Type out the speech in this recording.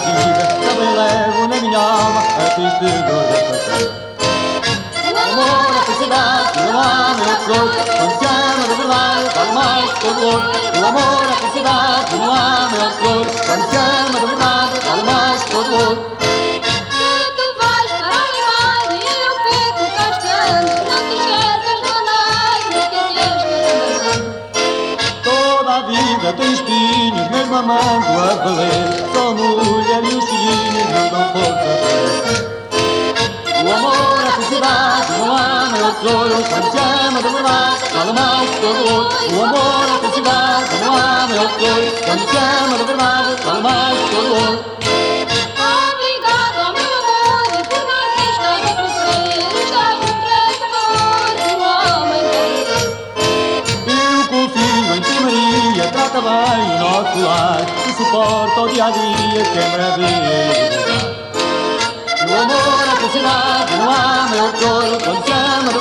vida, também levo na minha alma a tristeza da partida. O amor, a felicidade, não há meu tesouro, quando se ama de verdade, vale mais que todo ouro. O amor, a felicidade, não há meu tesouro, quando se ama de verdade, vale mais que todo ouro. Tem espinhos, mesmo amando a valer. Só a mulher e os filhinhos não dão força para vencer. O amor, a felicidade, não há maior tesouro, quando se ama de verdade, vale mais que todo ouro. O amor, a felicidade, não há maior tesouro, quando se ama de verdade, vale mais que todo ouro. Trata bem o nosso lar e suporta o dia-a-dia que é maravilha. O amor, a felicidade, não há maior tesouro, quando se ama